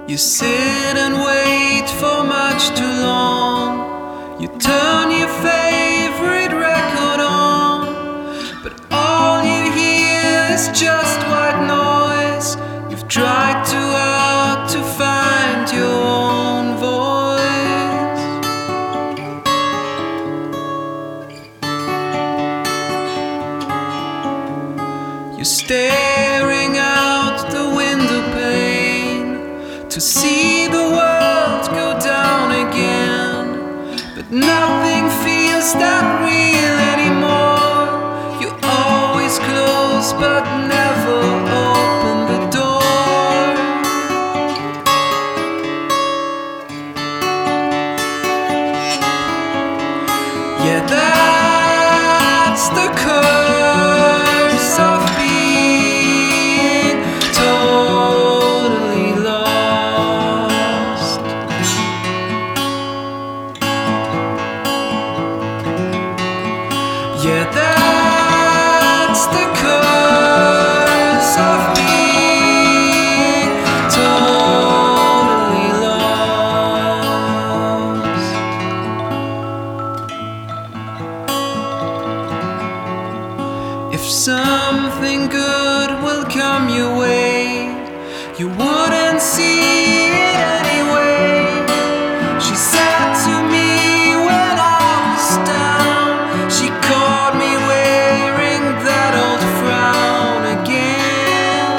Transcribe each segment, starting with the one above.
You sit and wait for much too long. You turn your favorite record on, but all you hear is just white noise. You've tried too hard to find your own voice. You're staring out the window pane to see the world go down again, but nothing feels that real anymore. You always close but never open the door. Yeah, that's the curse of being totally lost. Yeah, that's the curse of being totally lost. If something good will come your way, you wouldn't see it anyway. She said to me when I was down, she caught me wearing that old frown again.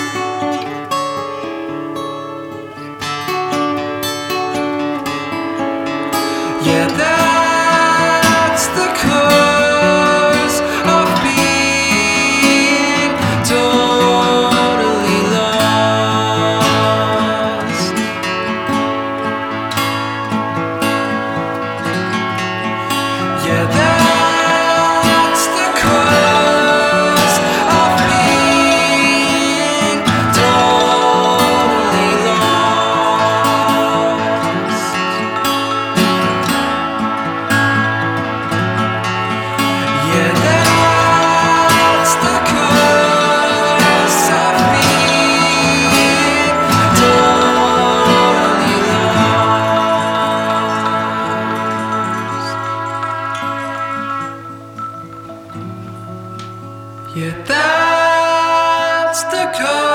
Yeah, that's the curse of being totally lost. Yeah, that's the curse of being totally lost. Yeah, that's the curse of being totally lost. Yeah, that's the curse.